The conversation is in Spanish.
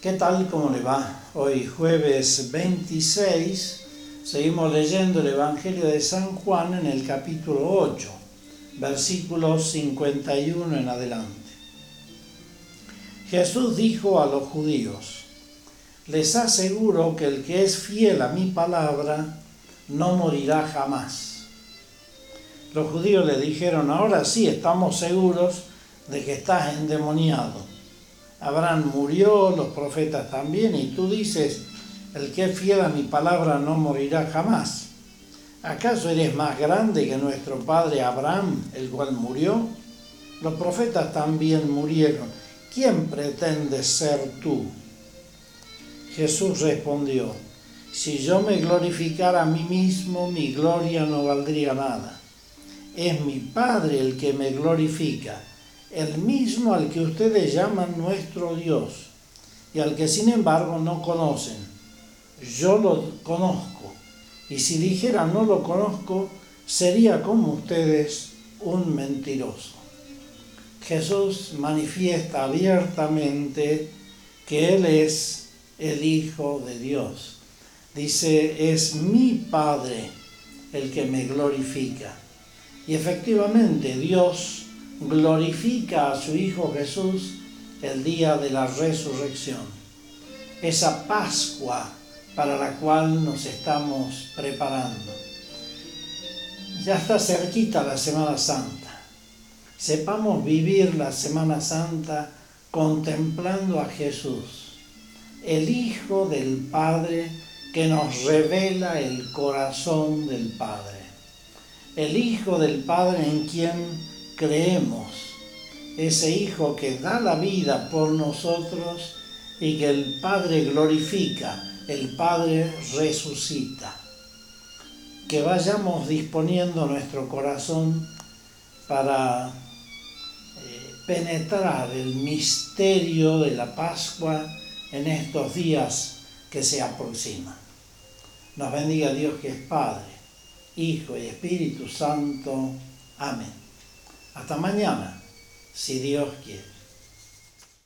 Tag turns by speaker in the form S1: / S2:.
S1: ¿Qué tal? ¿Cómo le va? Hoy jueves 26 seguimos leyendo el Evangelio de San Juan en el capítulo 8, versículos 51 en adelante. Jesús dijo a los judíos: les aseguro que el que es fiel a mi palabra no morirá jamás. Los judíos le dijeron: ahora sí estamos seguros de que estás endemoniado. Abraham murió, los profetas también, y tú dices: el que es fiel a mi palabra no morirá jamás. ¿Acaso eres más grande que nuestro padre Abraham, el cual murió? Los profetas también murieron. ¿Quién pretendes ser tú? Jesús respondió: si yo me glorificara a mí mismo, mi gloria no valdría nada. Es mi Padre el que me glorifica, el mismo al que ustedes llaman nuestro Dios, y al que sin embargo no conocen. Yo lo conozco, y si dijera no lo conozco, sería como ustedes un mentiroso. Jesús manifiesta abiertamente que Él es el Hijo de Dios. Dice: es mi Padre el que me glorifica. Y efectivamente Dios glorifica a su Hijo Jesús el día de la resurrección. Esa Pascua para la cual nos estamos preparando. Ya está cerquita la Semana Santa. Sepamos vivir la Semana Santa contemplando a Jesús, el Hijo del Padre que nos revela el corazón del Padre. El Hijo del Padre en quien creemos, ese Hijo que da la vida por nosotros y que el Padre glorifica, el Padre resucita. Que vayamos disponiendo nuestro corazón para penetrar el misterio de la Pascua en estos días que se aproximan. Nos bendiga Dios, que es Padre, Hijo y Espíritu Santo. Amén. Hasta mañana, si Dios quiere.